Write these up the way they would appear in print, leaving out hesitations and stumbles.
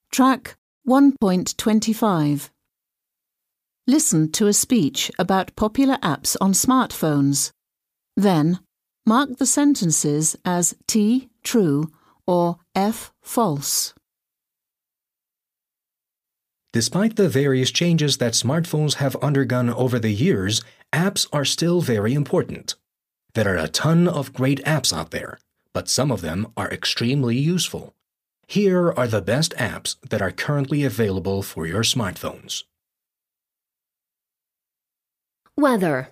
Track 1.25. Listen to a speech about popular apps on smartphones. Then, mark the sentences as T, true, or F, false. Despite the various changes that smartphones have undergone over the years, apps are still very important. There are a ton of great apps out there, but some of them are extremely useful. Here are the best apps that are currently available for your smartphones. Weather.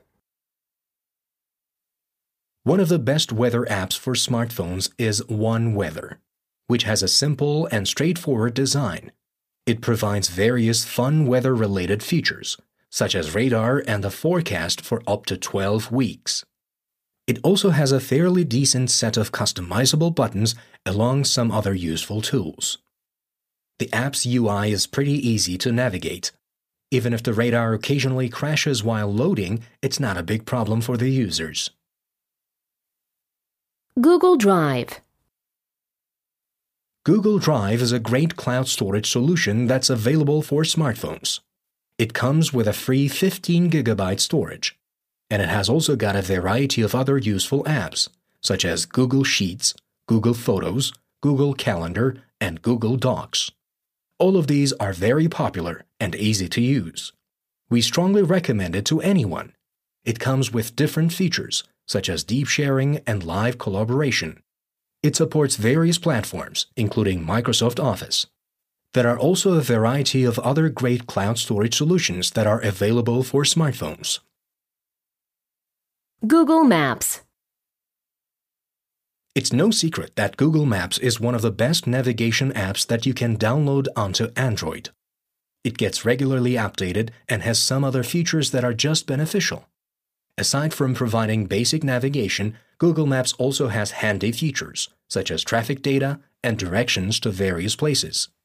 One of the best weather apps for smartphones is OneWeather, which has a simple and straightforward design. It provides various fun weather-related features, such as radar and the forecast for up to 12 weeks. It also has a fairly decent set of customizable buttons along some other useful tools. The app's UI is pretty easy to navigate. Even if the radar occasionally crashes while loading, it's not a big problem for the users. Google Drive. Google Drive is a great cloud storage solution that's available for smartphones. It comes with a free 15 GB storage, and it has also got a variety of other useful apps, such as Google Sheets, Google Photos, Google Calendar, and Google Docs. All of these are very popular and easy to use. We strongly recommend it to anyone. It comes with different features, such as deep sharing and live collaboration. It supports various platforms, including Microsoft Office. There are also a variety of other great cloud storage solutions that are available for smartphones. Google Maps. It's no secret that Google Maps is one of the best navigation apps that you can download onto Android. It gets regularly updated and has some other features that are just beneficial. Aside from providing basic navigation, Google Maps also has handy features, such as traffic data and directions to various places.